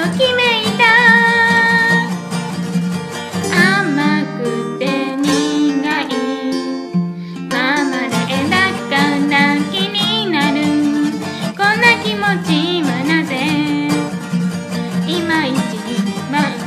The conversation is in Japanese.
きめいた。甘くて苦いままでだから気になる。こんな気持ちはなぜいまいち